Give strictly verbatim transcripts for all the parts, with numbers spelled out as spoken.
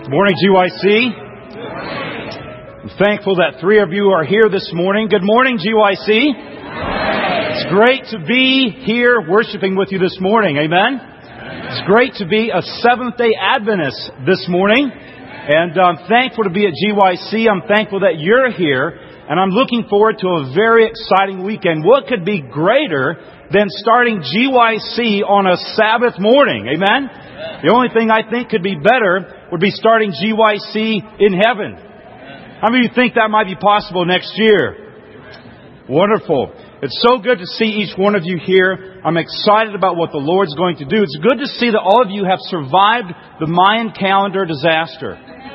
Good morning, G Y C. I'm thankful that three of you are here this morning. Good morning, G Y C. It's great to be here worshiping with you this morning. Amen. It's great to be a Seventh-day Adventist this morning. And I'm thankful to be at G Y C. I'm thankful that you're here. And I'm looking forward to a very exciting weekend. What could be greater than starting G Y C on a Sabbath morning? Amen? The only thing I think could be better would be starting G Y C in heaven. How many of you think that might be possible next year? Wonderful. It's so good to see each one of you here. I'm excited about what the Lord's going to do. It's good to see that all of you have survived the Mayan calendar disaster.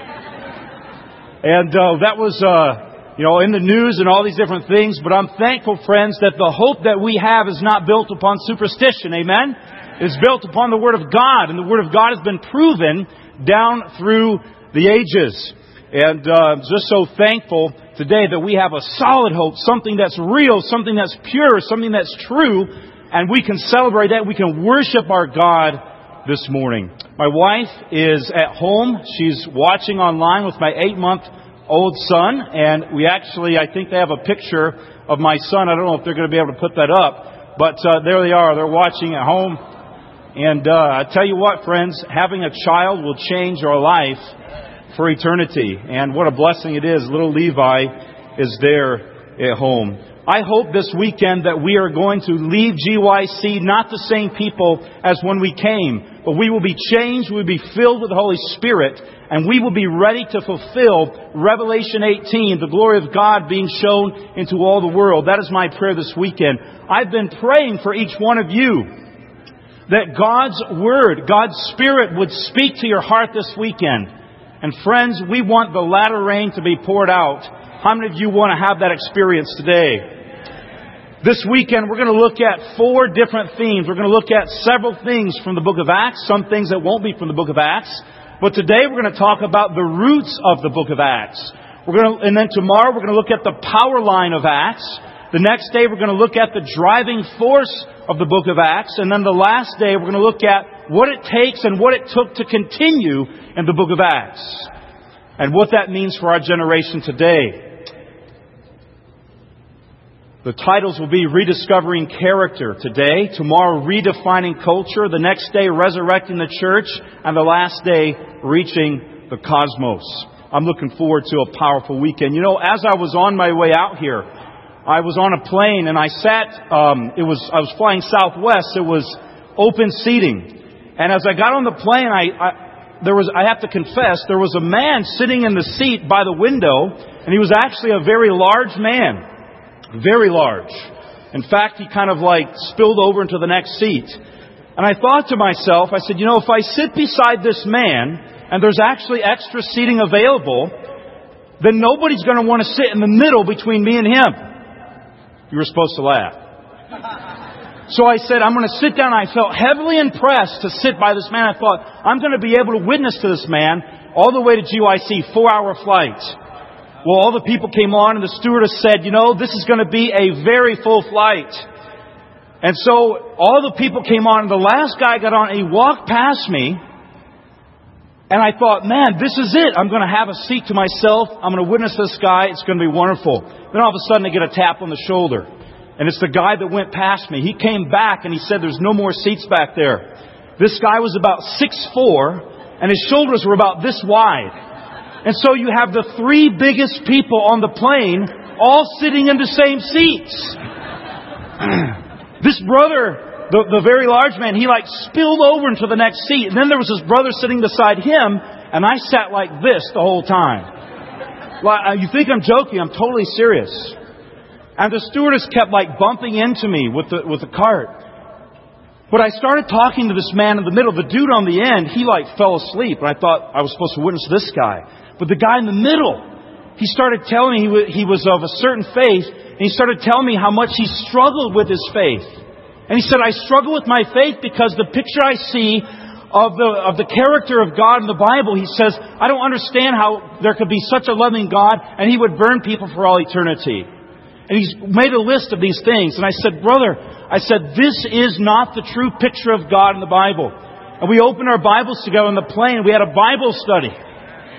And uh, that was... Uh, You know, in the news and all these different things. But I'm thankful, friends, that the hope that we have is not built upon superstition. Amen? It's built upon the Word of God. And the Word of God has been proven down through the ages. And uh, just so thankful today that we have a solid hope. Something that's real. Something that's pure. Something that's true. And we can celebrate that. We can worship our God this morning. My wife is at home. She's watching online with my eight-month old son, and we actually, I think they have a picture of my son. I don't know if they're going to be able to put that up, but uh, there they are. They're watching at home. And uh, I tell you what, friends, having a child will change our life for eternity. And what a blessing it is. Little Levi is there at home. I hope this weekend that we are going to leave G Y C not the same people as when we came, but we will be changed, we will be filled with the Holy Spirit, and we will be ready to fulfill Revelation eighteen, the glory of God being shown into all the world. That is my prayer this weekend. I've been praying for each one of you that God's Word, God's Spirit would speak to your heart this weekend. And friends, we want the latter rain to be poured out. How many of you want to have that experience today? This weekend, we're going to look at four different themes. We're going to look at several things from the book of Acts, some things that won't be from the book of Acts. But today, we're going to talk about the roots of the book of Acts. We're going to, and then tomorrow, we're going to look at the power line of Acts. The next day, we're going to look at the driving force of the book of Acts. And then the last day, we're going to look at what it takes and what it took to continue in the book of Acts. And what that means for our generation today. The titles will be Rediscovering Character today, tomorrow Redefining Culture, the next day Resurrecting the Church, and the last day Reaching the Cosmos. I'm looking forward to a powerful weekend. You know, as I was on my way out here, I was on a plane and I sat, um, it was, I was flying Southwest, it was open seating. And as I got on the plane, I, I, there was, I have to confess, there was a man sitting in the seat by the window, and he was actually a very large man. Very large. In fact, he kind of like spilled over into the next seat. And I thought to myself, I said, you know, if I sit beside this man and there's actually extra seating available, then nobody's going to want to sit in the middle between me and him. You were supposed to laugh. So I said, I'm going to sit down. I felt heavily impressed to sit by this man. I thought, I'm going to be able to witness to this man all the way to G Y C, four-hour flight. Well, all the people came on and the stewardess said, you know, this is going to be a very full flight. And so all the people came on and the last guy got on and he walked past me. And I thought, man, this is it. I'm going to have a seat to myself. I'm going to witness this guy. It's going to be wonderful. Then all of a sudden I get a tap on the shoulder. And it's the guy that went past me. He came back and he said, there's no more seats back there. This guy was about six foot four and his shoulders were about this wide. And so you have the three biggest people on the plane all sitting in the same seats. This brother, the, the very large man, he like spilled over into the next seat. And then there was his brother sitting beside him. And I sat like this the whole time. Well, you think I'm joking? I'm totally serious. And the stewardess kept like bumping into me with the, with the cart. But I started talking to this man in the middle. The dude on the end, he like fell asleep. And I thought I was supposed to witness this guy. But the guy in the middle, he started telling me he, w- he was of a certain faith. And he started telling me how much he struggled with his faith. And he said, I struggle with my faith because the picture I see of the, of the character of God in the Bible, he says, I don't understand how there could be such a loving God and He would burn people for all eternity. And he's made a list of these things. And I said, brother, I said, this is not the true picture of God in the Bible. And we opened our Bibles together on the plane. We had a Bible study.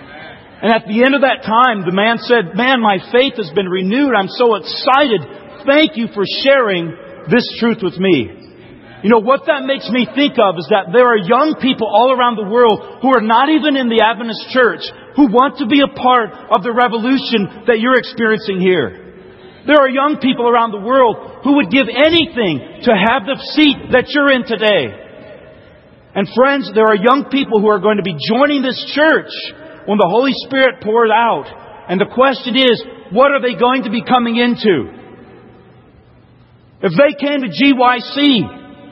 And at the end of that time, the man said, man, my faith has been renewed. I'm so excited. Thank you for sharing this truth with me. You know, what that makes me think of is that there are young people all around the world who are not even in the Adventist church who want to be a part of the revolution that you're experiencing here. There are young people around the world who would give anything to have the seat that you're in today. And friends, there are young people who are going to be joining this church when the Holy Spirit pours out. And the question is, what are they going to be coming into? If they came to G Y C,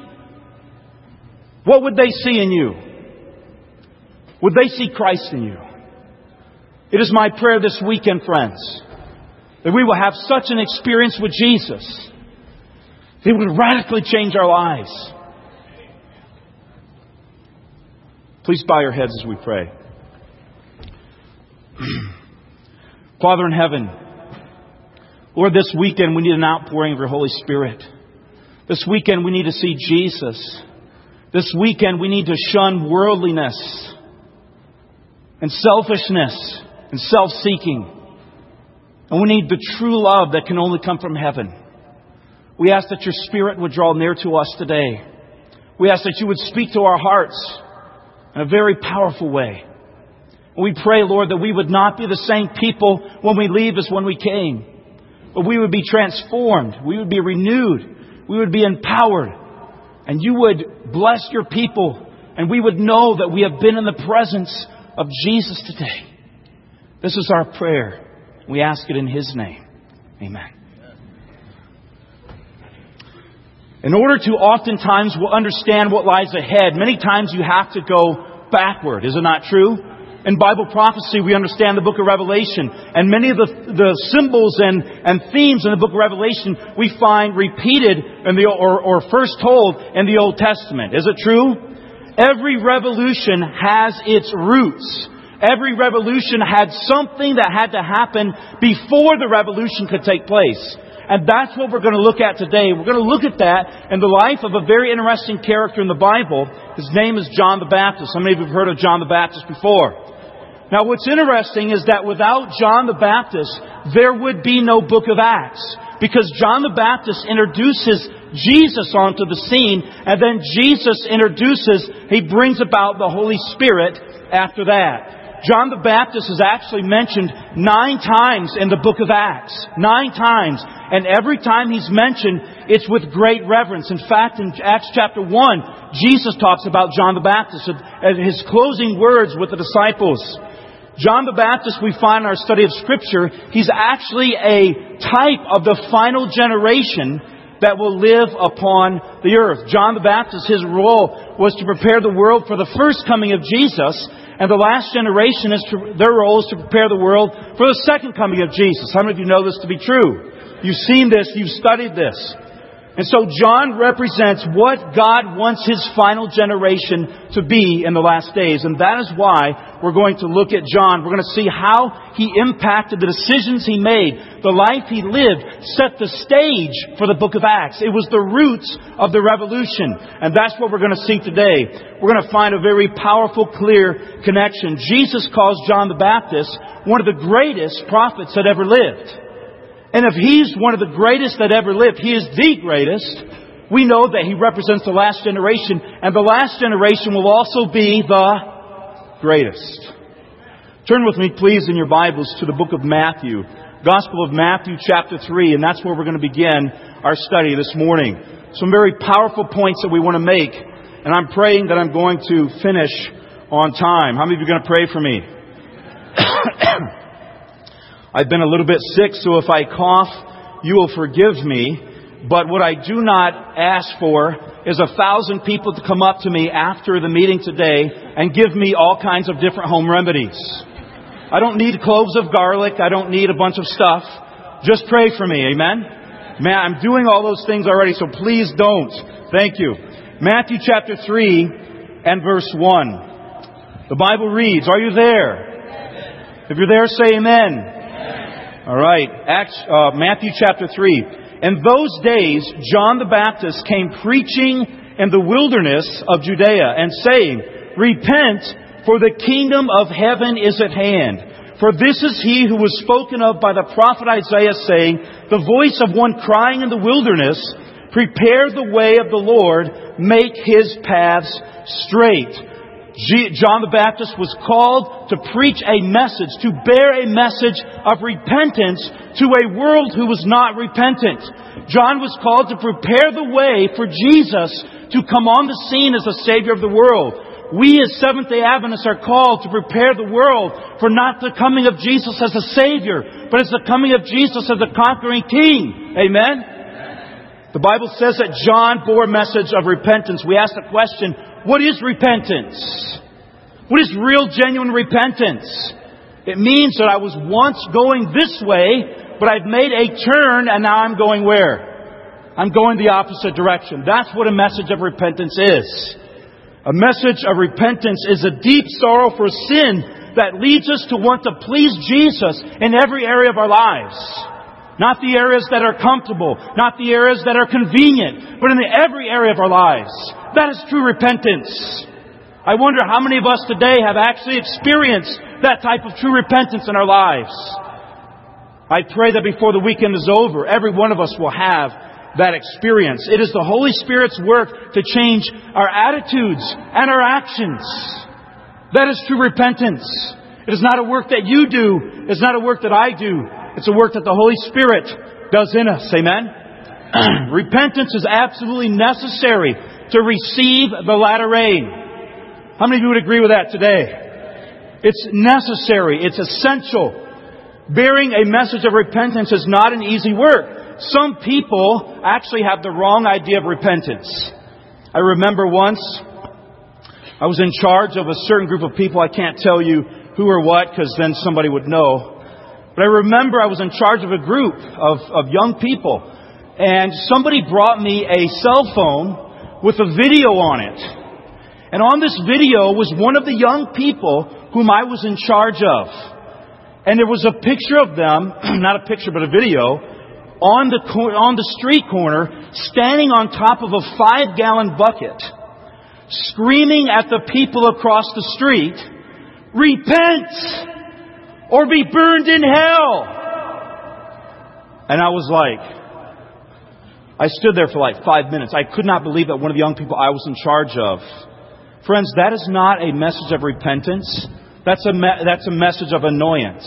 what would they see in you? Would they see Christ in you? It is my prayer this weekend, friends, that we will have such an experience with Jesus that it would radically change our lives. Please bow your heads as we pray. Father in heaven, Lord, this weekend we need an outpouring of your Holy Spirit. This weekend we need to see Jesus. This weekend we need to shun worldliness and selfishness and self-seeking. And we need the true love that can only come from heaven. We ask that your Spirit would draw near to us today. We ask that you would speak to our hearts in a very powerful way. And we pray, Lord, that we would not be the same people when we leave as when we came. But we would be transformed. We would be renewed. We would be empowered. And you would bless your people. And we would know that we have been in the presence of Jesus today. This is our prayer. We ask it in His name. Amen. In order to oftentimes understand what lies ahead, many times you have to go backward. Is it not true? In Bible prophecy, we understand the book of Revelation. And many of the, the symbols and, and themes in the book of Revelation we find repeated in the, or, or first told in the Old Testament. Is it true? Every revolution has its roots. Every revolution had something that had to happen before the revolution could take place. And that's what we're going to look at today. We're going to look at that in the life of a very interesting character in the Bible. His name is John the Baptist. How many of you have heard of John the Baptist before? Now, what's interesting is that without John the Baptist, there would be no book of Acts. Because John the Baptist introduces Jesus onto the scene, and then Jesus introduces, He brings about the Holy Spirit after that. John the Baptist is actually mentioned nine times in the book of Acts. Nine times. And every time He's mentioned, it's with great reverence. In fact, in Acts chapter one, Jesus talks about John the Baptist and His closing words with the disciples. John the Baptist, we find in our study of Scripture, he's actually a type of the final generation that will live upon the earth. John the Baptist, his role was to prepare the world for the first coming of Jesus. And the last generation, is to, their role is to prepare the world for the second coming of Jesus. How many of you know this to be true? You've seen this. You've studied this. And so John represents what God wants His final generation to be in the last days. And that is why we're going to look at John. We're going to see how he impacted the decisions he made. The life he lived set the stage for the book of Acts. It was the roots of the revolution. And that's what we're going to see today. We're going to find a very powerful, clear connection. Jesus calls John the Baptist one of the greatest prophets that ever lived. And if He's one of the greatest that ever lived, He is the greatest, we know that He represents the last generation. And the last generation will also be the greatest. Turn with me, please, in your Bibles to the book of Matthew. Gospel of Matthew, chapter three. And that's where we're going to begin our study this morning. Some very powerful points that we want to make. And I'm praying that I'm going to finish on time. How many of you are going to pray for me? I've been a little bit sick, so if I cough, you will forgive me. But what I do not ask for is a thousand people to come up to me after the meeting today and give me all kinds of different home remedies. I don't need cloves of garlic. I don't need a bunch of stuff. Just pray for me. Amen? Man, I'm doing all those things already, so please don't. Thank you. Matthew chapter three and verse one. The Bible reads, are you there? If you're there, say amen. All right, Acts, uh, Matthew chapter three. In those days, John the Baptist came preaching in the wilderness of Judea and saying, repent, for the kingdom of heaven is at hand. For this is he who was spoken of by the prophet Isaiah, saying, the voice of one crying in the wilderness, prepare the way of the Lord, make His paths straight. John the Baptist was called to preach a message, to bear a message of repentance to a world who was not repentant. John was called to prepare the way for Jesus to come on the scene as the Savior of the world. We as Seventh-day Adventists are called to prepare the world for not the coming of Jesus as a Savior, but as the coming of Jesus as a conquering King. Amen? The Bible says that John bore a message of repentance. We ask the question, what is repentance? What is real, genuine repentance? It means that I was once going this way, but I've made a turn and now I'm going where? I'm going the opposite direction. That's what a message of repentance is. A message of repentance is a deep sorrow for sin that leads us to want to please Jesus in every area of our lives. Not the areas that are comfortable, not the areas that are convenient, but in every area of our lives. That is true repentance. I wonder how many of us today have actually experienced that type of true repentance in our lives. I pray that before the weekend is over, every one of us will have that experience. It is the Holy Spirit's work to change our attitudes and our actions. That is true repentance. It is not a work that you do. It's not a work that I do. It's a work that the Holy Spirit does in us. Amen? Repentance is absolutely necessary to receive the latter rain. How many of you would agree with that today? It's necessary. It's essential. Bearing a message of repentance is not an easy work. Some people actually have the wrong idea of repentance. I remember once I was in charge of a certain group of people. I can't tell you who or what because then somebody would know. But I remember I was in charge of a group of, of young people. And somebody brought me a cell phone with a video on it. And on this video was one of the young people whom I was in charge of. And there was a picture of them, not a picture but a video, on the on the street corner, standing on top of a five-gallon bucket, screaming at the people across the street, repent or be burned in hell. And I was like, I stood there for like five minutes. I could not believe that one of the young people I was in charge of. Friends, that is not a message of repentance. That's a me- that's a message of annoyance.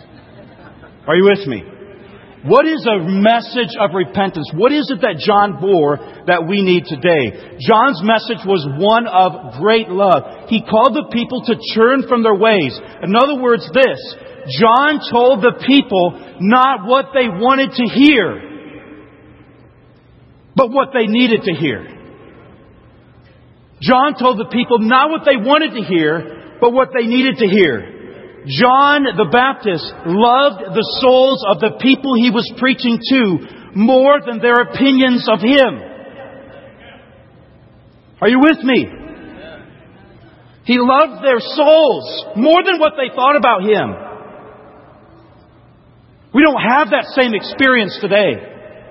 Are you with me? What is a message of repentance? What is it that John bore that we need today? John's message was one of great love. He called the people to turn from their ways. In other words, this, John told the people not what they wanted to hear, but what they needed to hear. John told the people not what they wanted to hear, but what they needed to hear. John the Baptist loved the souls of the people he was preaching to more than their opinions of him. Are you with me? He loved their souls more than what they thought about him. We don't have that same experience today.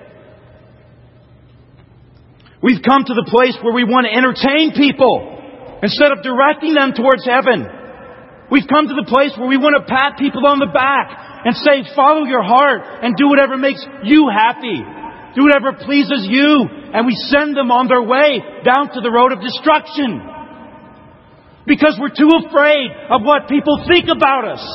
We've come to the place where we want to entertain people instead of directing them towards heaven. We've come to the place where we want to pat people on the back and say, follow your heart and do whatever makes you happy. Do whatever pleases you. And we send them on their way down to the road of destruction. Because we're too afraid of what people think about us.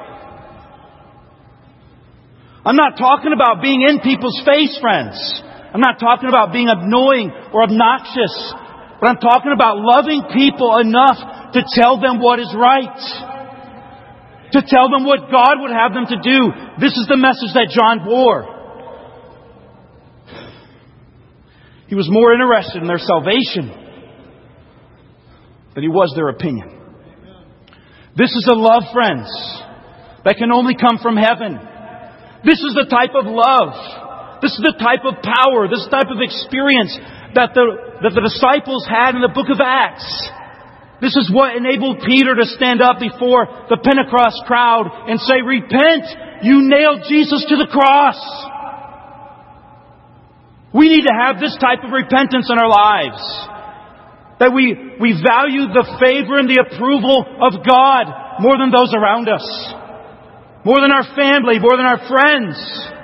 I'm not talking about being in people's face, friends. I'm not talking about being annoying or obnoxious. But I'm talking about loving people enough to tell them what is right. To tell them what God would have them to do. This is the message that John bore. He was more interested in their salvation than he was their opinion. This is a love, friends, that can only come from heaven. This is the type of love. This is the type of power. This type of experience that the, that the disciples had in the book of Acts. This is what enabled Peter to stand up before the Pentecost crowd and say, repent, you nailed Jesus to the cross. We need to have this type of repentance in our lives. That we, we value the favor and the approval of God more than those around us. more than our family, more than our friends,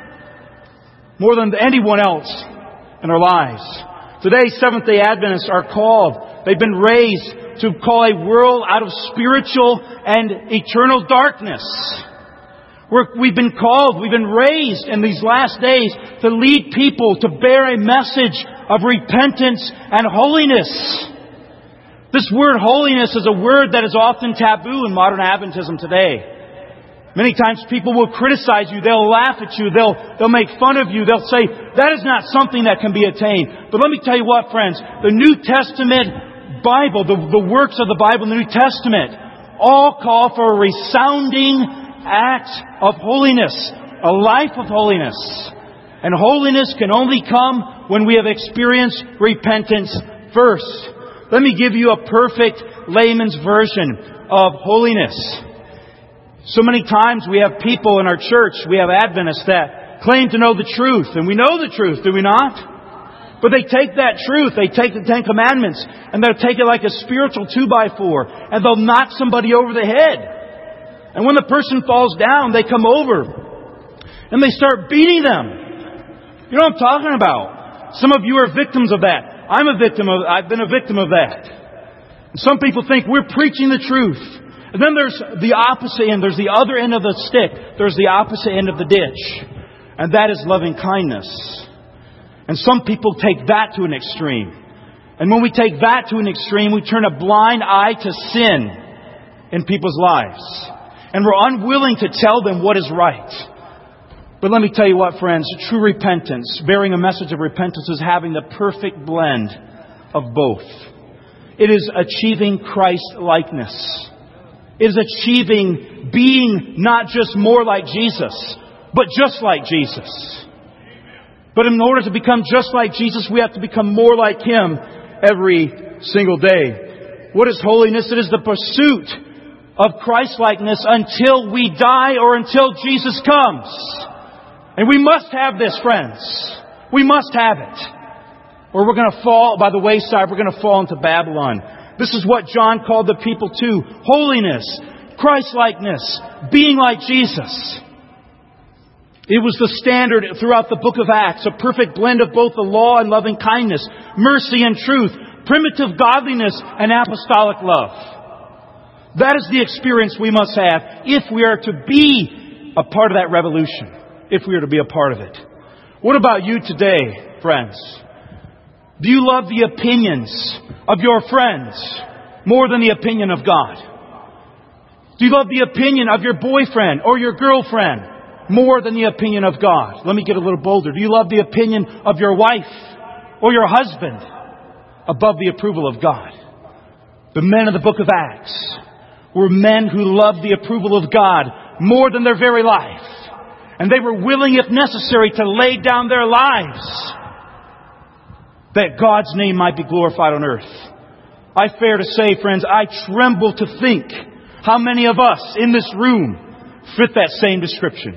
more than anyone else in our lives. Today, Seventh-day Adventists are called, they've been raised to call a world out of spiritual and eternal darkness. We're, we've been called, we've been raised in these last days to lead people to bear a message of repentance and holiness. This word holiness is a word that is often taboo in modern Adventism today. Many times people will criticize you, they'll laugh at you, they'll, they'll make fun of you, they'll say, that is not something that can be attained. But let me tell you what, friends, the New Testament Bible, the, the works of the Bible in the New Testament, all call for a resounding act of holiness, a life of holiness. And holiness can only come when we have experienced repentance first. Let me give you a perfect layman's version of holiness. So many times we have people in our church, we have Adventists that claim to know the truth. And we know the truth, do we not? But they take that truth, they take the Ten Commandments, and they'll take it like a spiritual two by four, and they'll knock somebody over the head. And when the person falls down, they come over, and they start beating them. You know what I'm talking about. Some of you are victims of that. I'm a victim of, I've been a victim of that. And some people think we're preaching the truth. And then there's the opposite end. There's the other end of the stick. There's the opposite end of the ditch. And that is loving kindness. And some people take that to an extreme. And when we take that to an extreme, we turn a blind eye to sin in people's lives. And we're unwilling to tell them what is right. But let me tell you what, friends. True repentance, bearing a message of repentance, is having the perfect blend of both. It is achieving Christ-likeness. It is achieving being not just more like Jesus, but just like Jesus. But in order to become just like Jesus, we have to become more like Him every single day. What is holiness? It is the pursuit of Christ-likeness until we die or until Jesus comes. And we must have this, friends. We must have it. Or we're going to fall by the wayside. We're going to fall into Babylon. This is what John called the people to. Holiness, Christ-likeness, being like Jesus. It was the standard throughout the book of Acts, a perfect blend of both the law and loving kindness, mercy and truth, primitive godliness and apostolic love. That is the experience we must have if we are to be a part of that revolution, if we are to be a part of it. What about you today, friends? Do you love the opinions of your friends more than the opinion of God? Do you love the opinion of your boyfriend or your girlfriend more than the opinion of God? Let me get a little bolder. Do you love the opinion of your wife or your husband above the approval of God? The men of the book of Acts were men who loved the approval of God more than their very life. And they were willing, if necessary, to lay down their lives that God's name might be glorified on earth. I fear to say, friends, I tremble to think how many of us in this room fit that same description.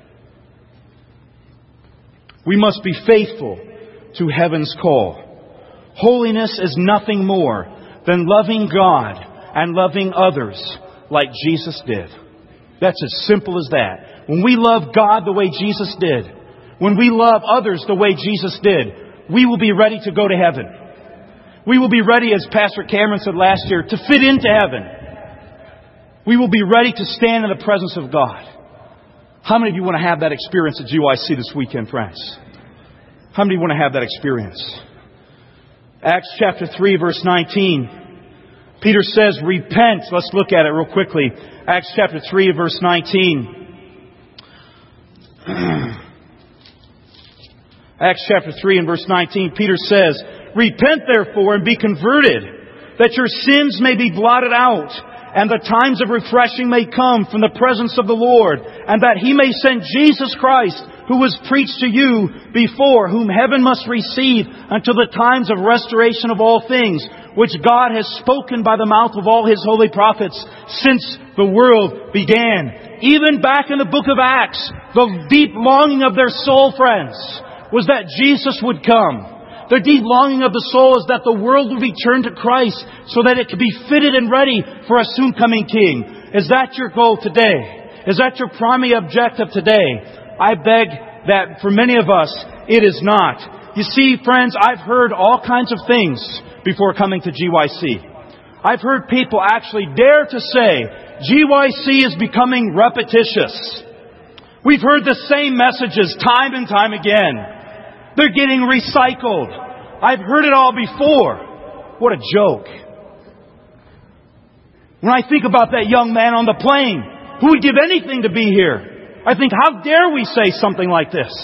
We must be faithful to heaven's call. Holiness is nothing more than loving God and loving others like Jesus did. That's as simple as that. When we love God the way Jesus did, when we love others the way Jesus did, we will be ready to go to heaven. We will be ready, as Pastor Cameron said last year, to fit into heaven. We will be ready to stand in the presence of God. How many of you want to have that experience at G Y C this weekend, friends? How many of you want to have that experience? Acts chapter three, verse nineteen. Peter says, repent. Let's look at it real quickly. Acts chapter three, verse nineteen. Acts chapter three and verse nineteen, Peter says, repent therefore and be converted, that your sins may be blotted out, and the times of refreshing may come from the presence of the Lord, and that He may send Jesus Christ, who was preached to you before, whom heaven must receive until the times of restoration of all things, which God has spoken by the mouth of all His holy prophets since the world began. Even back in the book of Acts, the deep longing of their soul, friends, was that Jesus would come. The deep longing of the soul is that the world would be turned to Christ so that it could be fitted and ready for a soon coming King. Is that your goal today? Is that your primary objective today? I beg that for many of us, it is not. You see, friends, I've heard all kinds of things before coming to G Y C. I've heard people actually dare to say, G Y C is becoming repetitious. We've heard the same messages time and time again. They're getting recycled. I've heard it all before. What a joke. When I think about that young man on the plane who would give anything to be here, I think, how dare we say something like this?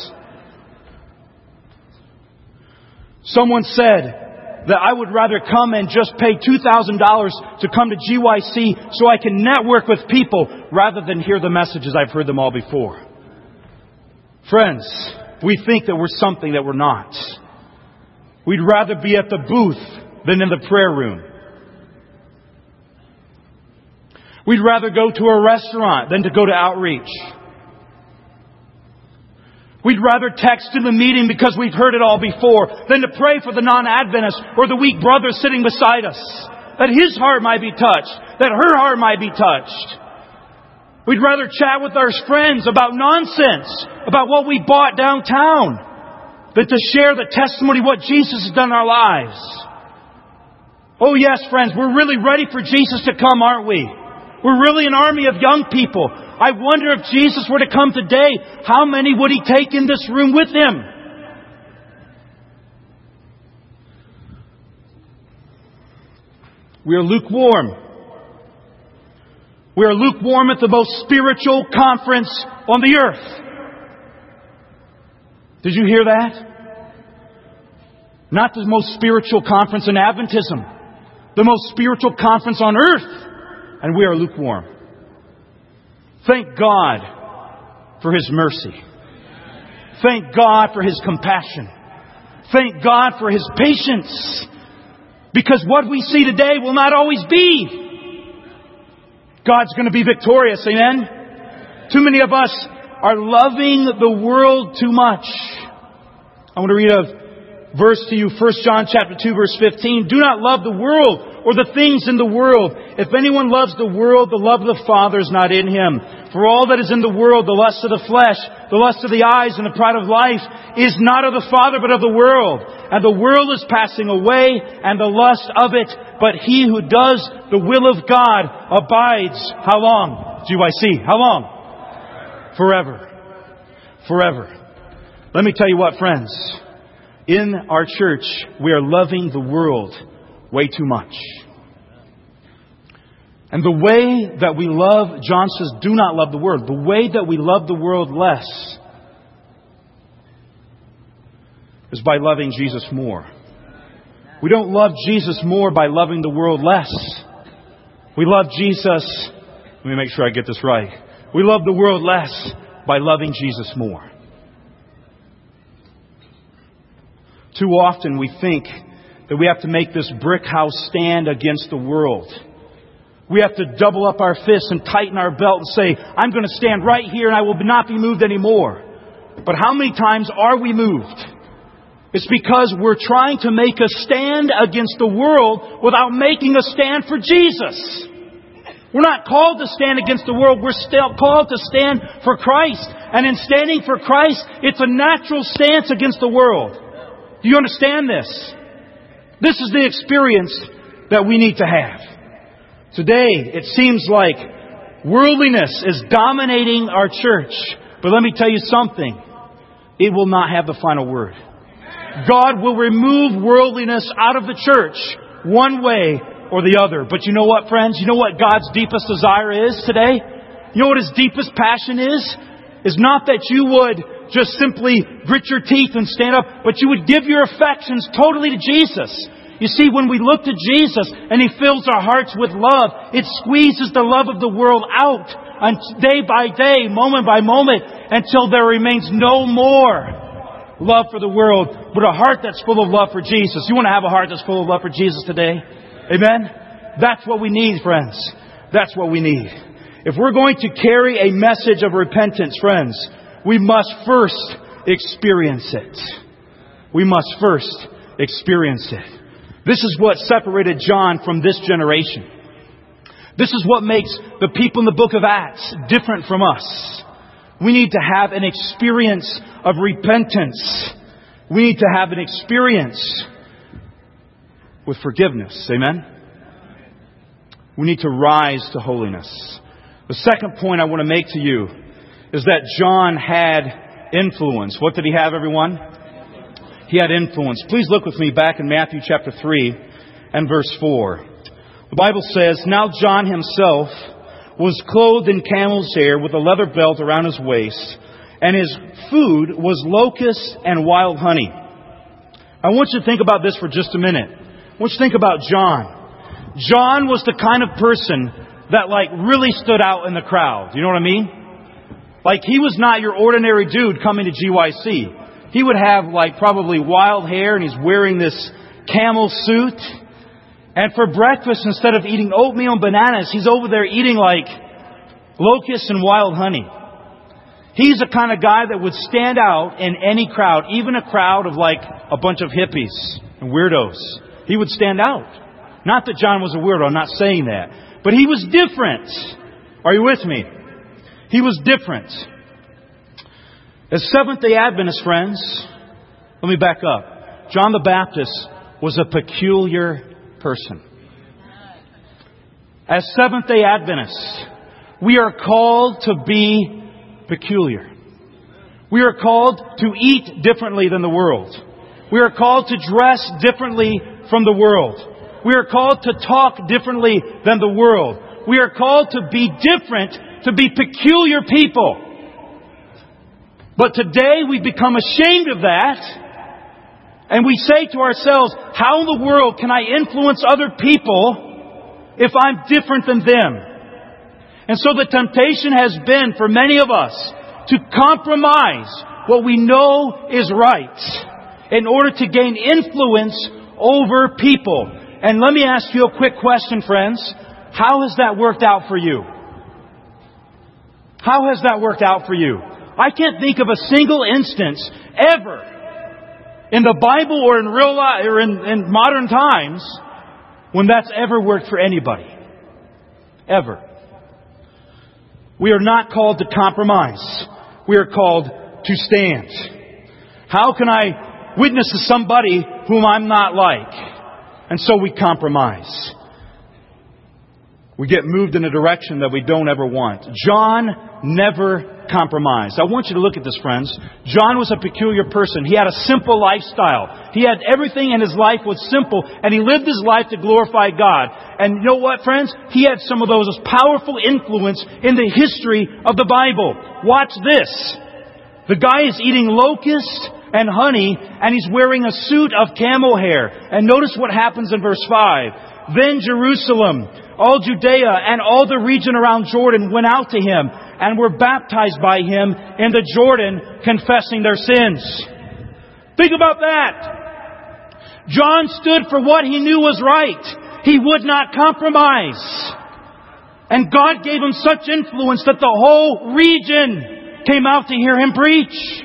Someone said that I would rather come and just pay two thousand dollars to come to G Y C so I can network with people rather than hear the messages. I've heard them all before. Friends, we think that we're something that we're not. We'd rather be at the booth than in the prayer room. We'd rather go to a restaurant than to go to outreach. We'd rather text in the meeting because we've heard it all before than to pray for the non-Adventist or the weak brother sitting beside us, that his heart might be touched, that her heart might be touched. We'd rather chat with our friends about nonsense, about what we bought downtown, than to share the testimony of what Jesus has done in our lives. Oh yes, friends, we're really ready for Jesus to come, aren't we? We're really an army of young people. I wonder if Jesus were to come today, how many would He take in this room with Him? We are lukewarm. We are lukewarm at the most spiritual conference on the earth. Did you hear that? Not the most spiritual conference in Adventism. The most spiritual conference on earth. And we are lukewarm. Thank God for His mercy. Thank God for His compassion. Thank God for His patience. Because what we see today will not always be. God's going to be victorious. Amen? Too many of us are loving the world too much. I want to read a verse to you. First John chapter two, verse fifteen. Do not love the world or the things in the world. If anyone loves the world, the love of the Father is not in him. For all that is in the world, the lust of the flesh, the lust of the eyes, and the pride of life, is not of the Father, but of the world. And the world is passing away, and the lust of it. But he who does the will of God abides. How long? G Y C. How long? Forever. Forever. Let me tell you what, friends. In our church, we are loving the world way too much. And the way that we love, John says, do not love the world. The way that we love the world less is by loving Jesus more. We don't love Jesus more by loving the world less. We love Jesus, let me make sure I get this right. We love the world less by loving Jesus more. Too often we think that we have to make this brick house stand against the world. We have to double up our fists and tighten our belt and say, I'm going to stand right here and I will not be moved anymore. But how many times are we moved? It's because we're trying to make a stand against the world without making a stand for Jesus. We're not called to stand against the world. We're still called to stand for Christ. And in standing for Christ, it's a natural stance against the world. Do you understand this? This is the experience that we need to have. Today, it seems like worldliness is dominating our church. But let me tell you something. It will not have the final word. God will remove worldliness out of the church one way or the other. But you know what, friends? You know what God's deepest desire is today? You know what His deepest passion is? Is not that you would just simply grit your teeth and stand up, but you would give your affections totally to Jesus. You see, when we look to Jesus and He fills our hearts with love, it squeezes the love of the world out and day by day, moment by moment, until there remains no more love for the world, but a heart that's full of love for Jesus. You want to have a heart that's full of love for Jesus today? Amen? That's what we need, friends. That's what we need. If we're going to carry a message of repentance, friends, we must first experience it. We must first experience it. This is what separated John from this generation. This is what makes the people in the book of Acts different from us. We need to have an experience of repentance. We need to have an experience with forgiveness. Amen? We need to rise to holiness. The second point I want to make to you is that John had influence. What did he have, everyone? He had influence. Please look with me back in Matthew chapter three and verse four. The Bible says, "Now John himself was clothed in camel's hair with a leather belt around his waist, and his food was locusts and wild honey." I want you to think about this for just a minute. I want you to think about John. John was the kind of person that like really stood out in the crowd. You know what I mean? Like he was not your ordinary dude coming to G Y C. He would have like probably wild hair and he's wearing this camel suit. And for breakfast, instead of eating oatmeal and bananas, he's over there eating like locusts and wild honey. He's the kind of guy that would stand out in any crowd, even a crowd of like a bunch of hippies and weirdos. He would stand out. Not that John was a weirdo, I'm not saying that. But he was different. Are you with me? He was different. As Seventh-day Adventist friends, let me back up. John the Baptist was a peculiar person. As Seventh-day Adventists, we are called to be peculiar. We are called to eat differently than the world. We are called to dress differently from the world. We are called to talk differently than the world. We are called to be different, to be peculiar people. But today we become ashamed of that. And we say to ourselves, how in the world can I influence other people if I'm different than them? And so the temptation has been for many of us to compromise what we know is right in order to gain influence over people. And let me ask you a quick question, friends. How has that worked out for you? How has that worked out for you? I can't think of a single instance ever in the Bible or in real life or in, in modern times when that's ever worked for anybody. Ever. We are not called to compromise. We are called to stand. How can I witness to somebody whom I'm not like? And so we compromise. We get moved in a direction that we don't ever want. John never compromised. I want you to look at this, friends. John was a peculiar person. He had a simple lifestyle. He had everything in his life was simple, and he lived his life to glorify God. And you know what, friends? He had some of those powerful influence in the history of the Bible. Watch this. The guy is eating locusts and honey, and he's wearing a suit of camel hair. And notice what happens in verse five. Then Jerusalem, all Judea, and all the region around Jordan went out to him and were baptized by him in the Jordan, confessing their sins. Think about that. John stood for what he knew was right. He would not compromise. And God gave him such influence that the whole region came out to hear him preach.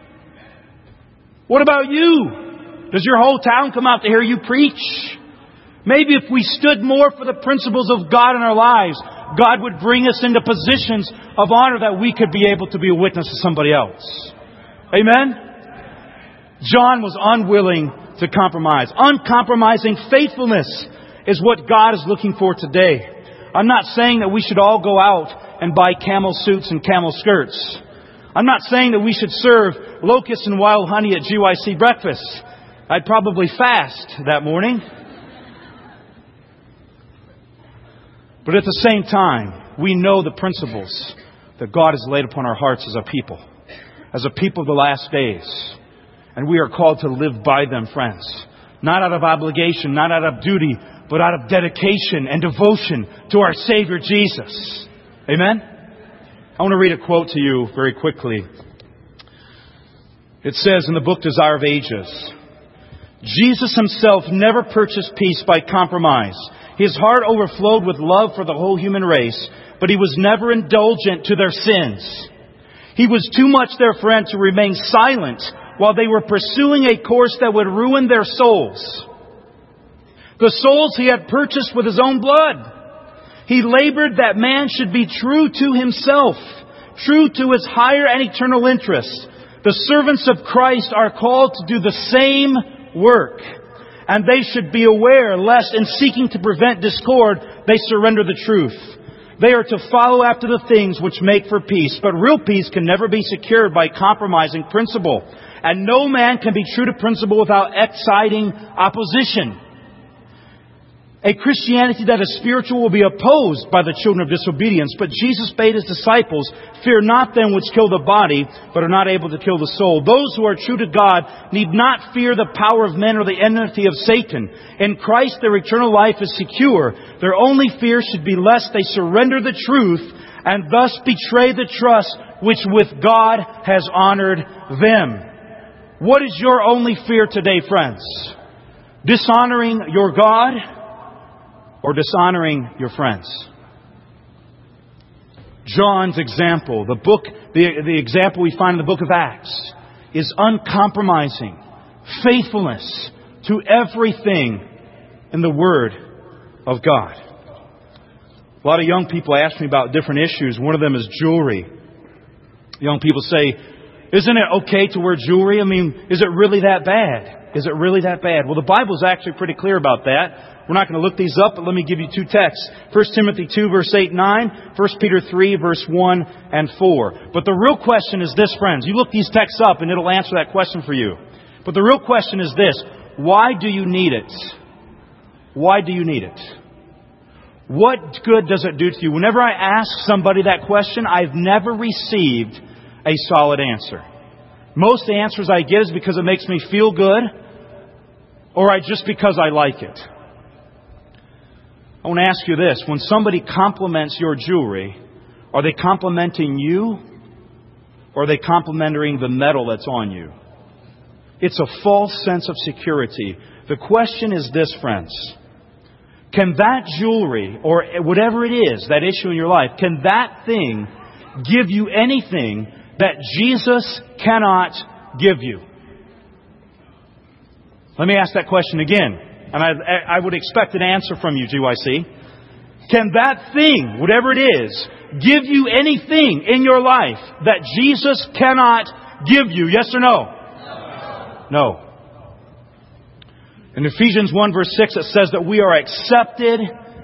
What about you? Does your whole town come out to hear you preach? Maybe if we stood more for the principles of God in our lives, God would bring us into positions of honor that we could be able to be a witness to somebody else. Amen? John was unwilling to compromise. Uncompromising faithfulness is what God is looking for today. I'm not saying that we should all go out and buy camel suits and camel skirts. I'm not saying that we should serve locusts and wild honey at G Y C breakfast. I'd probably fast that morning. But at the same time, we know the principles that God has laid upon our hearts as a people. As a people of the last days. And we are called to live by them, friends. Not out of obligation, not out of duty, but out of dedication and devotion to our Savior Jesus. Amen? I want to read a quote to you very quickly. It says in the book Desire of Ages, Jesus himself never purchased peace by compromise. His heart overflowed with love for the whole human race, but he was never indulgent to their sins. He was too much their friend to remain silent while they were pursuing a course that would ruin their souls. The souls he had purchased with his own blood. He labored that man should be true to himself, true to his higher and eternal interests. The servants of Christ are called to do the same work. And they should be aware lest in seeking to prevent discord, they surrender the truth. They are to follow after the things which make for peace. But real peace can never be secured by compromising principle. And no man can be true to principle without exciting opposition. A Christianity that is spiritual will be opposed by the children of disobedience. But Jesus bade His disciples, fear not them which kill the body, but are not able to kill the soul. Those who are true to God need not fear the power of men or the enmity of Satan. In Christ their eternal life is secure. Their only fear should be lest they surrender the truth and thus betray the trust which with God has honored them. What is your only fear today, friends? Dishonoring your God or dishonoring your friends? John's example, the book, the, the example we find in the book of Acts, is uncompromising faithfulness to everything in the Word of God. A lot of young people ask me about different issues. One of them is jewelry. Young people say, isn't it okay to wear jewelry? I mean, is it really that bad? Is it really that bad? Well, the Bible is actually pretty clear about that. We're not going to look these up, but let me give you two texts. First Timothy two, verse eight and nine. First Peter three, verse one and four. But the real question is this, friends. You look these texts up and it'll answer that question for you. But the real question is this. Why do you need it? Why do you need it? What good does it do to you? Whenever I ask somebody that question, I've never received a solid answer. Most of the answers I get is because it makes me feel good, or I just because I like it. I want to ask you this. When somebody compliments your jewelry, are they complimenting you, or are they complimenting the metal that's on you? It's a false sense of security. The question is this, friends. Can that jewelry, or whatever it is, that issue in your life, can that thing give you anything that Jesus cannot give you? Let me ask that question again. And I, I would expect an answer from you, G Y C. Can that thing, whatever it is, give you anything in your life that Jesus cannot give you? Yes or no? No. No. In Ephesians one verse six it says that we are accepted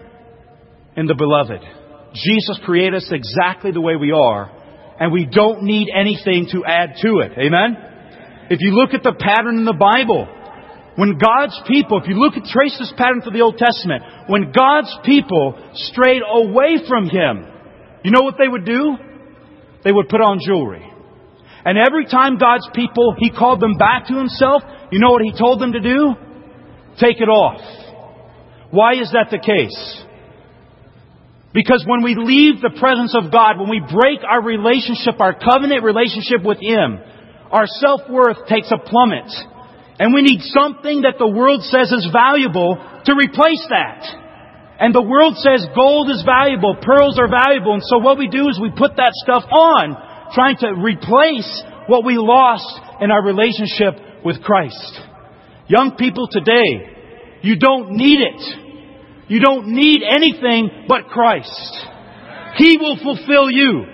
in the Beloved. Jesus created us exactly the way we are, and we don't need anything to add to it. Amen? If you look at the pattern in the Bible, when God's people, if you look at, trace this pattern through the Old Testament, when God's people strayed away from Him, you know what they would do? They would put on jewelry. And every time God's people, He called them back to Himself, you know what He told them to do? Take it off. Why is that the case? Because when we leave the presence of God, when we break our relationship, our covenant relationship with Him, our self-worth takes a plummet. And we need something that the world says is valuable to replace that. And the world says gold is valuable, pearls are valuable. And so what we do is we put that stuff on, trying to replace what we lost in our relationship with Christ. Young people today, you don't need it. You don't need anything but Christ. He will fulfill you.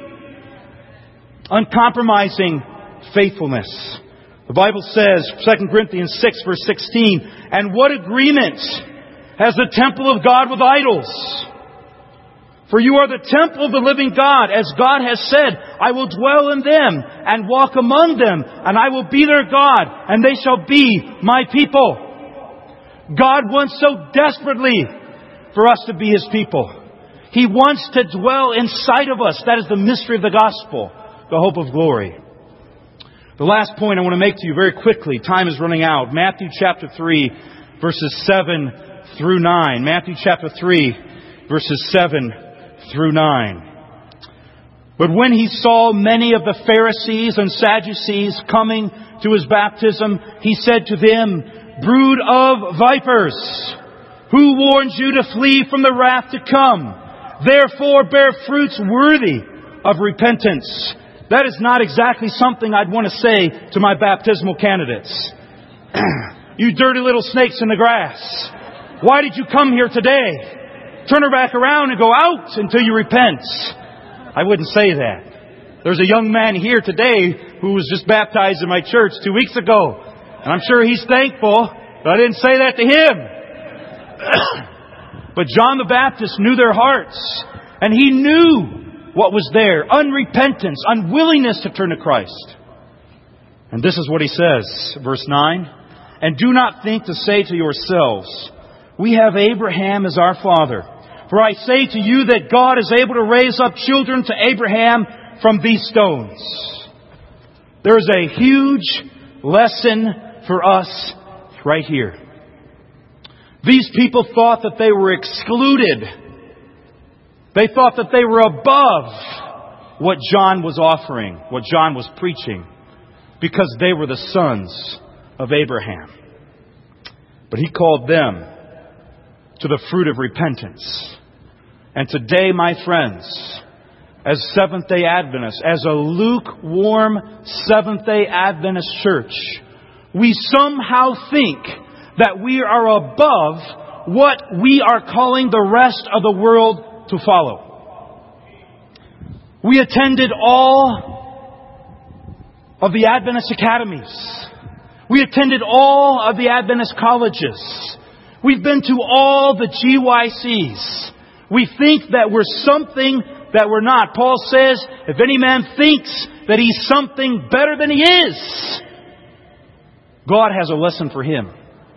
Uncompromising faithfulness. The Bible says, Second Corinthians six verse sixteen, and what agreement has the temple of God with idols? For you are the temple of the living God, as God has said, I will dwell in them and walk among them, and I will be their God, and they shall be my people. God wants so desperately for us to be His people. He wants to dwell inside of us. That is the mystery of the gospel, the hope of glory. The last point I want to make to you very quickly, time is running out. Matthew chapter three, verses seven through nine. Matthew chapter three, verses seven through nine. But when He saw many of the Pharisees and Sadducees coming to His baptism, He said to them, brood of vipers, who warned you to flee from the wrath to come? Therefore bear fruits worthy of repentance. That is not exactly something I'd want to say to my baptismal candidates. You dirty little snakes in the grass. Why did you come here today? turn her back around and go out until you repent. I wouldn't say that. There's a young man here today who was just baptized in my church two weeks ago. And I'm sure he's thankful, but I didn't say that to him. But John the Baptist knew their hearts. And he knew what was there. Unrepentance, unwillingness to turn to Christ. And this is what he says, verse nine. And do not think to say to yourselves, we have Abraham as our father. For I say to you that God is able to raise up children to Abraham from these stones. There is a huge lesson for us right here. These people thought that they were excluded. They thought that they were above what John was offering, what John was preaching, because they were the sons of Abraham. But he called them to the fruit of repentance. And today, my friends, as Seventh-day Adventists, as a lukewarm Seventh-day Adventist church, we somehow think that we are above what we are calling the rest of the world to follow. We attended all of the Adventist academies. We attended all of the Adventist colleges. We've been to all the G Y Cs. We think that we're something that we're not. Paul says, if any man thinks that he's something better than he is, God has a lesson for him.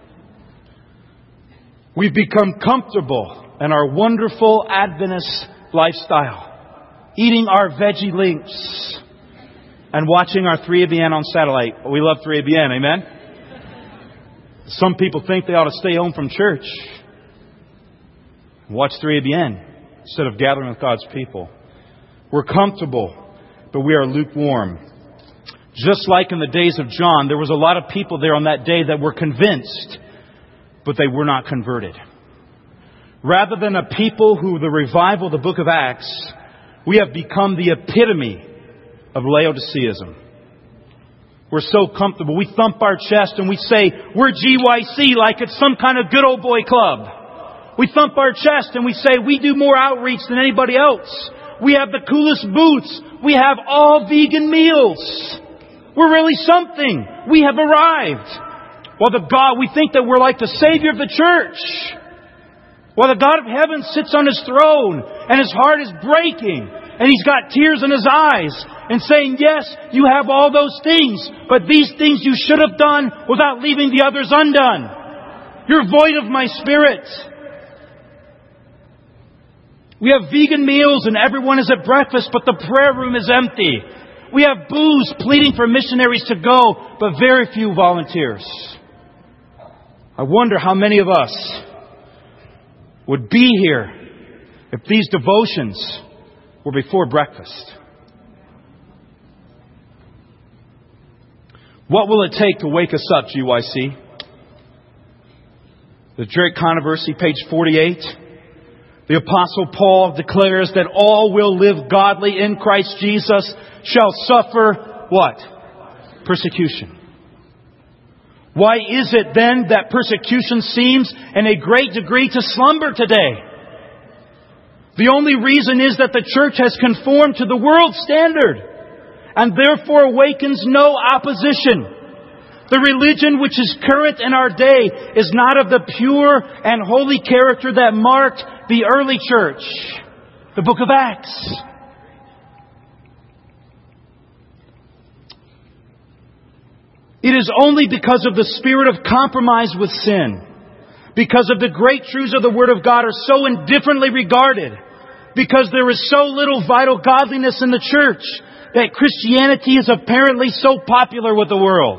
We've become comfortable in our wonderful Adventist lifestyle, eating our veggie links and watching our three A B N on satellite. We love three A B N, amen? Some people think they ought to stay home from church and watch three A B N instead of gathering with God's people. We're comfortable, but we are lukewarm. Just like in the days of John, there was a lot of people there on that day that were convinced, but they were not converted. Rather than a people who the revival of the book of Acts, we have become the epitome of Laodiceism. We're so comfortable. We thump our chest and we say, we're G Y C like it's some kind of good old boy club. We thump our chest and we say, we do more outreach than anybody else. We have the coolest booths. We have all vegan meals. We're really something. We have arrived. While the God, we think that we're like the Savior of the church. While the God of heaven sits on His throne and His heart is breaking and He's got tears in His eyes and saying, yes, you have all those things, but these things you should have done without leaving the others undone. You're void of my Spirit. We have vegan meals and everyone is at breakfast, but the prayer room is empty. We have booths pleading for missionaries to go, but very few volunteers. I wonder how many of us would be here if these devotions were before breakfast. What will it take to wake us up, G Y C? The Drake Controversy, page forty-eight. The Apostle Paul declares that all will live godly in Christ Jesus shall suffer what? Persecution. Why is it then that persecution seems in a great degree to slumber today? The only reason is that the church has conformed to the world standard and therefore awakens no opposition. The religion which is current in our day is not of the pure and holy character that marked the early church, the book of Acts. It is only because of the spirit of compromise with sin, because of the great truths of the Word of God are so indifferently regarded, because there is so little vital godliness in the church, that Christianity is apparently so popular with the world.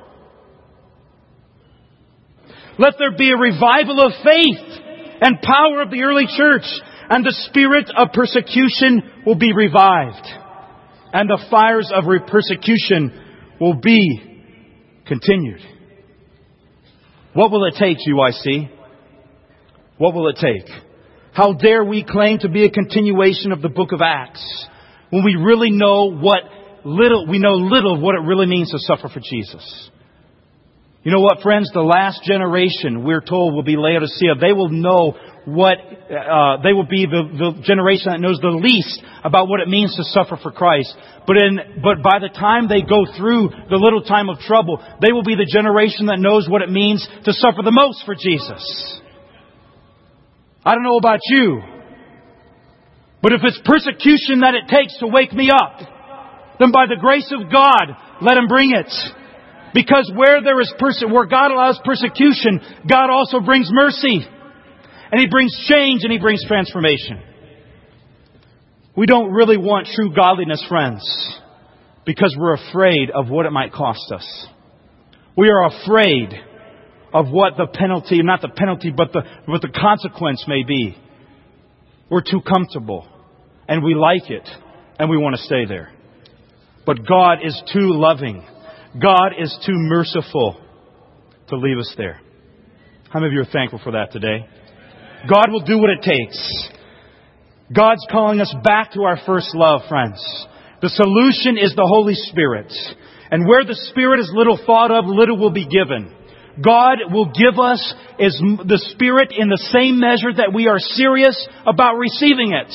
Let there be a revival of faith and power of the early church, and the spirit of persecution will be revived, and the fires of persecution will be continued. What will it take, G Y C? What will it take? How dare we claim to be a continuation of the book of Acts when we really know what little, we know little of what it really means to suffer for Jesus? You know what, friends? The last generation, we're told, will be Laodicea. They will know what, uh, they will be the, the generation that knows the least about what it means to suffer for Christ. But in, but by the time they go through the little time of trouble, they will be the generation that knows what it means to suffer the most for Jesus. I don't know about you, but if it's persecution that it takes to wake me up, then by the grace of God, let Him bring it. Because where there is perse- where God allows persecution, God also brings mercy. And He brings change and He brings transformation. We don't really want true godliness, friends, because we're afraid of what it might cost us. We are afraid of what the penalty, not the penalty, but the, what the consequence may be. We're too comfortable. And we like it. And we want to stay there. But God is too loving. God is too merciful to leave us there. How many of you are thankful for that today? God will do what it takes. God's calling us back to our first love, friends. The solution is the Holy Spirit. And where the Spirit is little thought of, little will be given. God will give us is the Spirit in the same measure that we are serious about receiving it.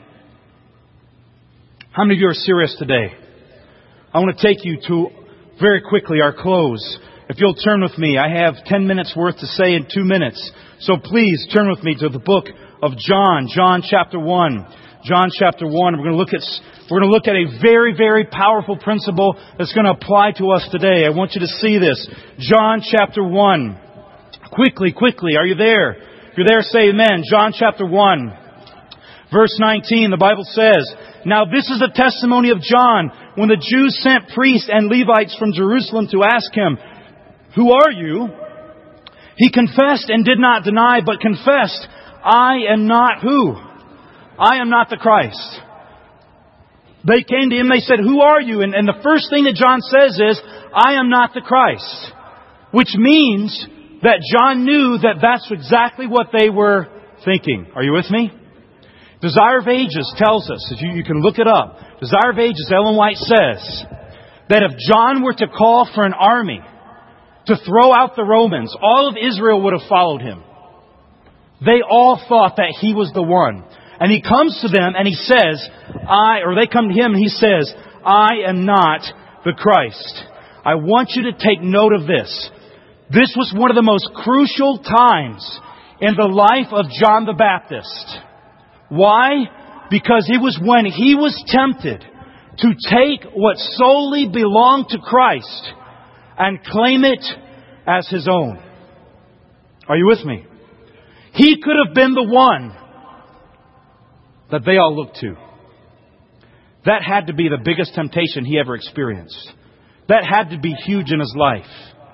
How many of you are serious today? I want to take you to, very quickly, our close. If you'll turn with me, I have ten minutes worth to say in two minutes. So please turn with me to the book of John, John chapter one. John chapter one. We're going to look at we're going to look at a very, very powerful principle that's going to apply to us today. I want you to see this. John chapter one. Quickly, quickly. Are you there? If you're there, say amen. John chapter one. Verse nineteen, the Bible says, "Now this is the testimony of John when the Jews sent priests and Levites from Jerusalem to ask him, 'Who are you?' He confessed and did not deny, but confessed, 'I am not who? I am not the Christ.' They came to him, they said, 'Who are you?' And, and the first thing that John says is, 'I am not the Christ.' Which means that John knew that that's exactly what they were thinking. Are you with me? Desire of Ages tells us, if you, you can look it up, Desire of Ages, Ellen White says, that if John were to call for an army to throw out the Romans, all of Israel would have followed him. They all thought that he was the one. And he comes to them and he says, I, or they come to him and he says, 'I am not the Christ.'" I want you to take note of this. This was one of the most crucial times in the life of John the Baptist. Why? Because it was when he was tempted to take what solely belonged to Christ and claim it as his own. Are you with me? He could have been the one that they all looked to. That had to be the biggest temptation he ever experienced. That had to be huge in his life.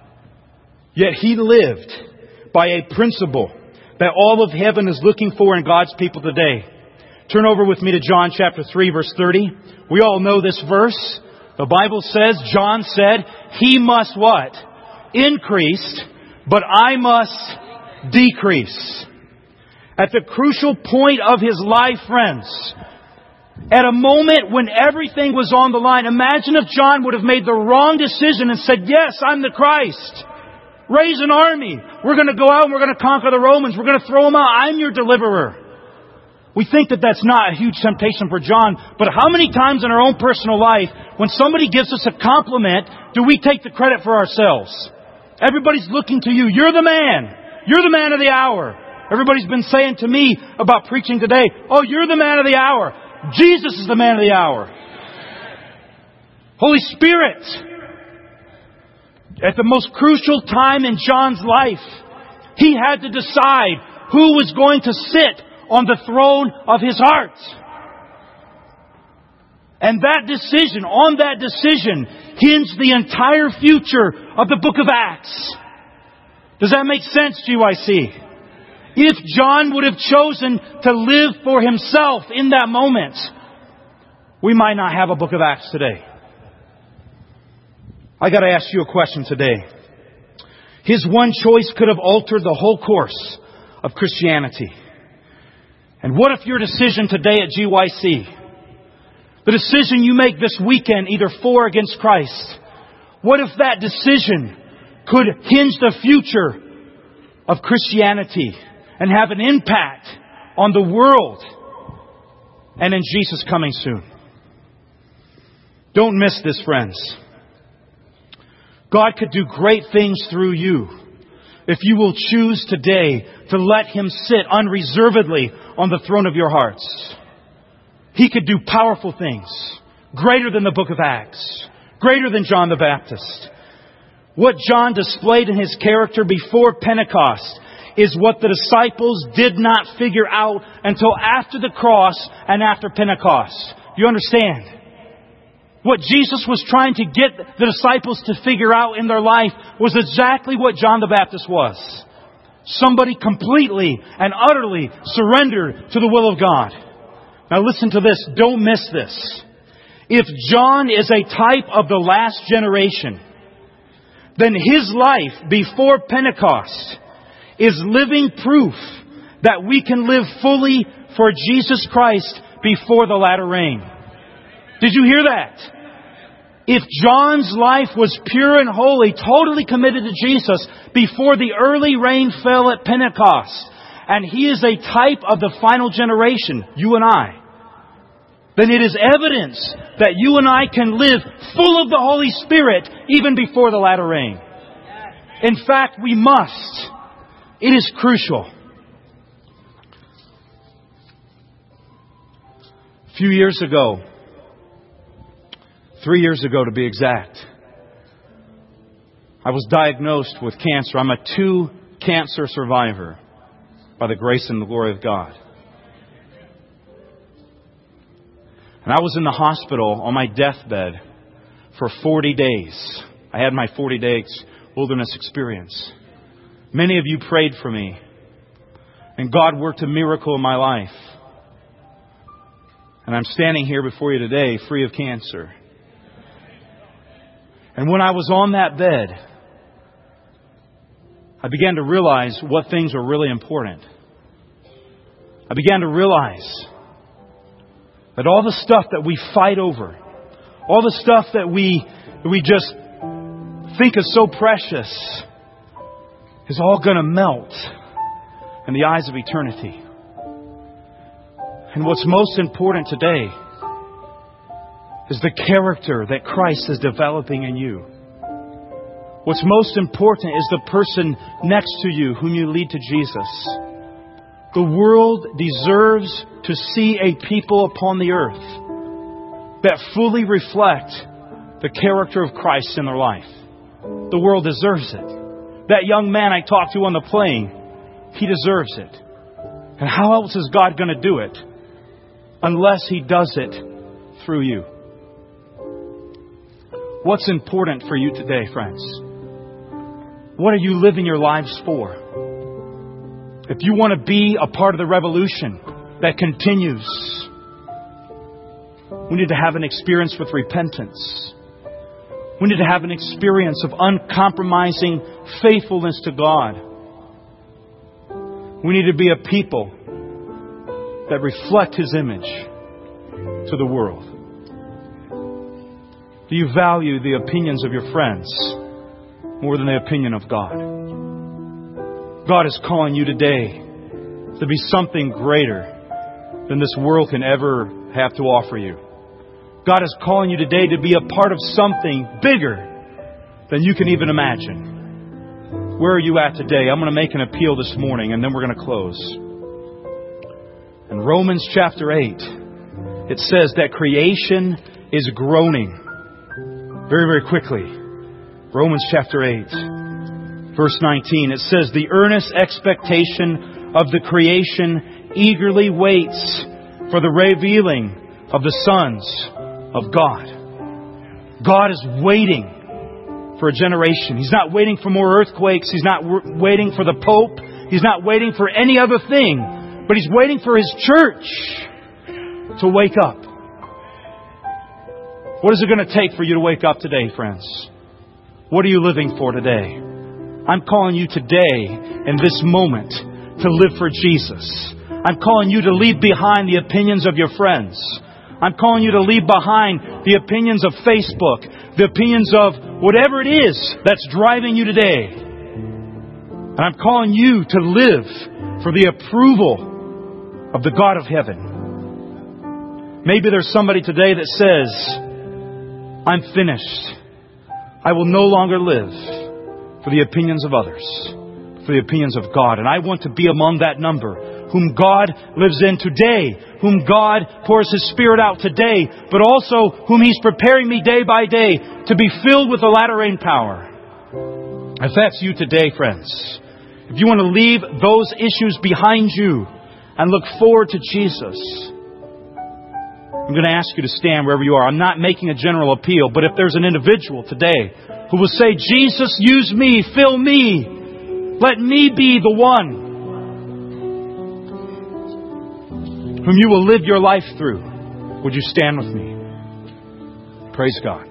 Yet he lived by a principle that all of heaven is looking for in God's people today. Turn over with me to John chapter three, verse thirty. We all know this verse. The Bible says, John said, "He must" what? "Increase, but I must decrease." At the crucial point of his life, friends, at a moment when everything was on the line, imagine if John would have made the wrong decision and said, "Yes, I'm the Christ. Raise an army. We're going to go out and we're going to conquer the Romans. We're going to throw them out. I'm your deliverer." We think that that's not a huge temptation for John. But how many times in our own personal life, when somebody gives us a compliment, do we take the credit for ourselves? Everybody's looking to you. You're the man. You're the man of the hour. Everybody's been saying to me about preaching today, "Oh, you're the man of the hour." Jesus is the man of the hour. Holy Spirit. At the most crucial time in John's life, he had to decide who was going to sit on the throne of his heart. And that decision, on that decision, hinged the entire future of the book of Acts. Does that make sense, G Y C? If John would have chosen to live for himself in that moment, we might not have a book of Acts today. I got to ask you a question today. His one choice could have altered the whole course of Christianity. And what if your decision today at G Y C, the decision you make this weekend either for or against Christ, what if that decision could hinge the future of Christianity and have an impact on the world and in Jesus coming soon. Don't miss this, friends. God could do great things through you if you will choose today to let Him sit unreservedly on the throne of your hearts. He could do powerful things, greater than the book of Acts, greater than John the Baptist. What John displayed in his character before Pentecost is what the disciples did not figure out until after the cross and after Pentecost. Do you understand? What Jesus was trying to get the disciples to figure out in their life was exactly what John the Baptist was. Somebody completely and utterly surrendered to the will of God. Now listen to this. Don't miss this. If John is a type of the last generation, then his life before Pentecost is living proof that we can live fully for Jesus Christ before the latter rain. Did you hear that? If John's life was pure and holy, totally committed to Jesus before the early rain fell at Pentecost, and he is a type of the final generation, you and I, then it is evidence that you and I can live full of the Holy Spirit even before the latter rain. In fact, we must. It is crucial. A few years ago, three years ago to be exact, I was diagnosed with cancer. I'm a two-cancer survivor by the grace and the glory of God. And I was in the hospital on my deathbed for forty days. I had my forty days wilderness experience. Many of you prayed for me. And God worked a miracle in my life. And I'm standing here before you today free of cancer. And when I was on that bed, I began to realize what things were really important. I began to realize that all the stuff that we fight over, all the stuff that we we just think is so precious, is all going to melt in the eyes of eternity. And what's most important today is the character that Christ is developing in you. What's most important is the person next to you whom you lead to Jesus. The world deserves to see a people upon the earth that fully reflect the character of Christ in their life. The world deserves it. That young man I talked to on the plane, he deserves it. And how else is God going to do it unless He does it through you? What's important for you today, friends? What are you living your lives for? If you want to be a part of the revolution that continues, we need to have an experience with repentance. We need to have an experience of uncompromising faithfulness to God. We need to be a people that reflect His image to the world. Do you value the opinions of your friends more than the opinion of God? God is calling you today to be something greater than this world can ever have to offer you. God is calling you today to be a part of something bigger than you can even imagine. Where are you at today? I'm going to make an appeal this morning and then we're going to close. In Romans chapter eight, it says that creation is groaning. Very, very quickly. Romans chapter eight, verse nineteen. It says, the earnest expectation of the creation eagerly waits for the revealing of the sons of God. God is waiting for a generation. He's not waiting for more earthquakes. He's not waiting for the Pope. He's not waiting for any other thing. But He's waiting for His church to wake up. What is it going to take for you to wake up today, friends? What are you living for today? I'm calling you today, in this moment, to live for Jesus. I'm calling you to leave behind the opinions of your friends. I'm calling you to leave behind the opinions of Facebook, the opinions of whatever it is that's driving you today. And I'm calling you to live for the approval of the God of heaven. Maybe there's somebody today that says, I'm finished. I will no longer live for the opinions of others, for the opinions of God. And I want to be among that number, whom God lives in today, whom God pours His Spirit out today, but also whom He's preparing me day by day to be filled with the latter rain power. If that's you today, friends, if you want to leave those issues behind you and look forward to Jesus, I'm going to ask you to stand wherever you are. I'm not making a general appeal, but if there's an individual today who will say, Jesus, use me, fill me, let me be the one whom you will live your life through, would you stand with me? Praise God.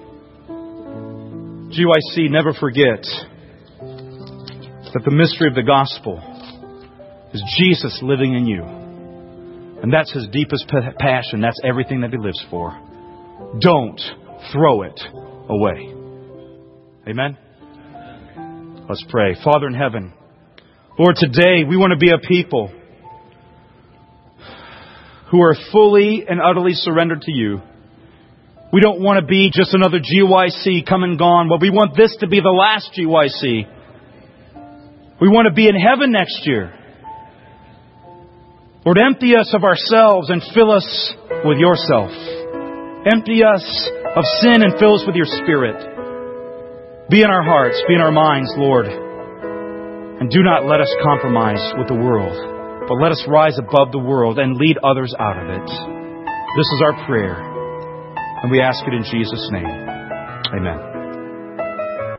G Y C, never forget that the mystery of the gospel is Jesus living in you. And that's His deepest passion. That's everything that He lives for. Don't throw it away. Amen? Let's pray. Father in heaven, Lord, today we want to be a people who are fully and utterly surrendered to You. We don't want to be just another G Y C come and gone, but we want this to be the last G Y C. We want to be in heaven next year. Lord, empty us of ourselves and fill us with Yourself. Empty us of sin and fill us with Your Spirit. Be in our hearts, be in our minds, Lord. And do not let us compromise with the world, but let us rise above the world and lead others out of it. This is our prayer, and we ask it in Jesus' name. Amen.